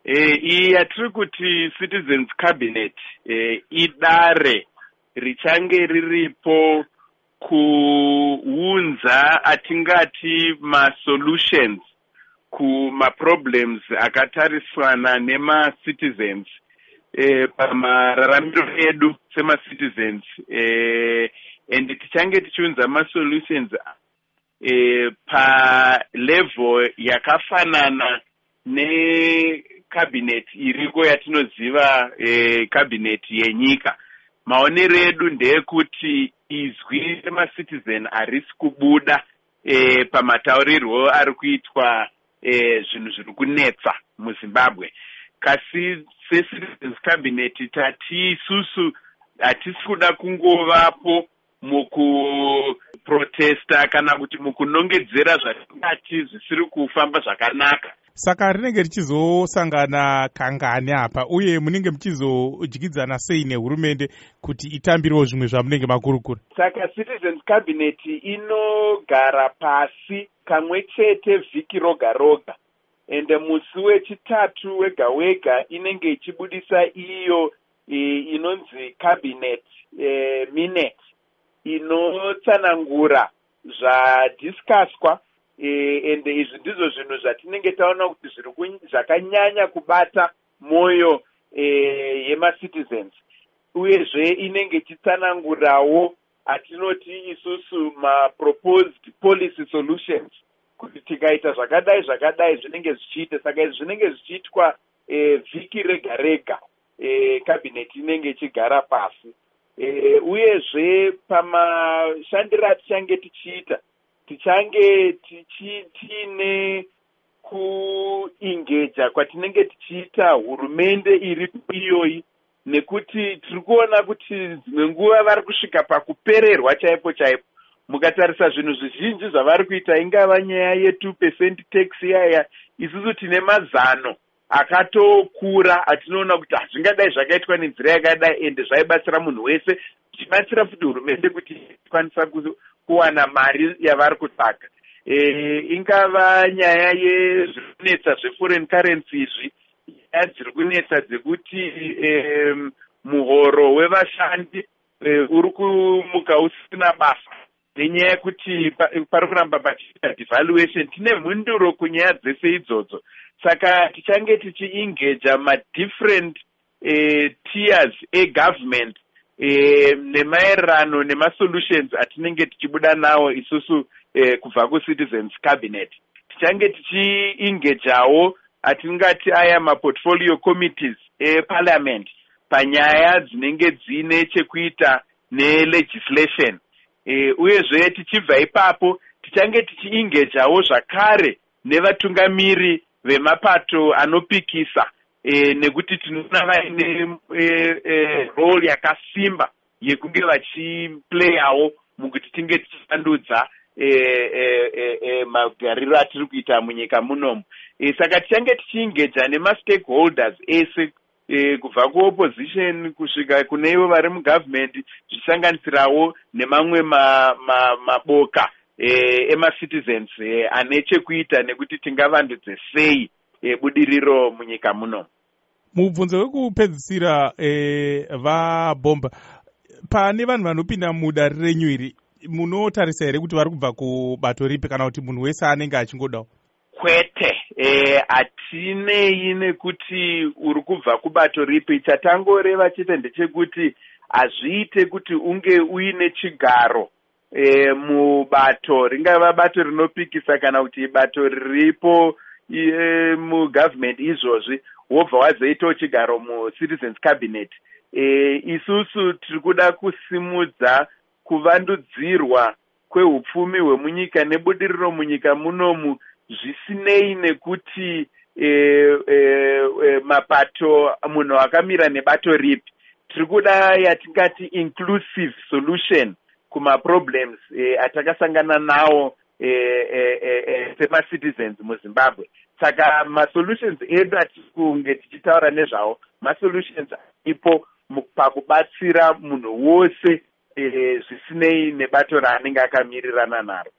Iyi yatiri kuti Citizens Cabinet idare richange riripo kuunza atingati ma-solutions kuma-problems akatariswana nema-citizens pamararamiro edu sema-citizens and tichange tichiunza ma-solutions pa-level yakafanana ne-cabinet iriko yatinoziva cabinet yenyika. Maonero edu ndeyekuti izwi rema-citizen harisi kubuda pamataurirwo ari kuitwa zvinhu zviri kunetsa muZimbabwe. Kasi se-Citizens Cabinet tati isusu hatisi kuda kungovapo mukuprotesta kana kuti mukunongedzera zvatingati zvisiri kufamba zvakanaka. Saka rinenge richizosangana kangani apa, uye munenge muchizodyidzana sei nehurumende kuti itambirewo zvimwe zvamunenge makurukura? Saka Citizens Cabinet inogara pasi kamwe chete vhiki roga roga, ende musi wechitatu wega wega inenge ichibudisa iyo inonzi cabinet minute inotsanangura zvadiscusswa. Ende izvi ndizvo zvinhu zvatinenge taona kuti zvakanyanya kubata mwoyo yema-citizens, uyezve inenge ichitsanangurawo atinoti isusu ma-proposed policy solutions kuti tikaita zvakadai zvinenge zvichiita. Saka izvi zvinenge zvichiitwa vhiki rega rega, cabinet inenge ichigara pasi. Uyezve pamashandiro atichange tichiita tichange tiine kuingeja kwatinenge tichiita hurumende iri iyoyi, nekuti tiri kuona kuti dzimwe nguva vari kusvika pakupererwa chaipo chaipo. Mukatarisa zvinhu zvizhinji zvavari kuita, ingava nyaya ye2% tax yaya, isusu tine mazano akatokura atinoona kuti hazvingadai zvakaitwa nenzira yakadai ende zvaibatsira munhu wese, zvichibatsira futi hurumende kuti ikwanisa kuwana mari yavari kutsvaga. Ingava nyaya yezvikunetsa zveforeign currency izvi, nyaya dziri kunetsa dzekuti muhoro wevashandi uri kumuka usina basa, nenyaya yekuti pari kuramba pachiita devaluation. Tine mhunduro kunyaya dzese idzodzo. Saka tichange tichiingeja ma-different tiers e-government nemaererano nema-solutions atinenge tichibuda nawo isusu kubva ku-Citizens Cabinet. Tichange tichiingejawo atingati aya ma-portfolio committees e-parliament panyaya dzinenge dzine chekuita ne-legislation. Uyezve tichibva ipapo tichange tichiingejawo zvakare nevatungamiri vemapato anopikisa, nekuti tinoona vaine role yakasimba yekunge vachiplayawo mukuti tinge tichivandudza magariro atiri kuita munyika munomu. Saka tichange tichiingeja nema-stakeholders ese, kubva kuopposition kusvika kune ivo vari mugovernment, zvichisanganisirawo nemamwe maboka ema-citizens ane chekuita nekuti tingavandudze sei budiriro munyika muno. Mubvunzo wekupedzisira vaBomba, pane vanhu vanopinda mudare renyu iri, munotarisa here kuti vari kubva kubato ripi, kana kuti munhu wese anenge achingodawo? Kwete, hatinei nekuti uri kubva kubato ripi. Chatangoreva chete ndechekuti hazviite kuti unge uine chigaro mubato, ringava bato rinopikisa kana kuti bato riripo mugovernment izvozvi, wobva wazoitawo chigaro mu-Citizens Cabinet. Isusu tiri kuda kusimudza kuvandudzirwa kwehupfumi hwemunyika nebudiriro munyika munomu, zvisinei nekuti mapato munhu akamira nebato ripi. Tiri kuda yatingati inclusive solution kuma-problems atakasangana nawo sema-citizens muZimbabwe. Saka ma-solutions edu atiri kunge tichitaura nezvawo, ma-solutions ipo pakubatsira munhu wose zvisinei nebato raanenge akamirirana naro.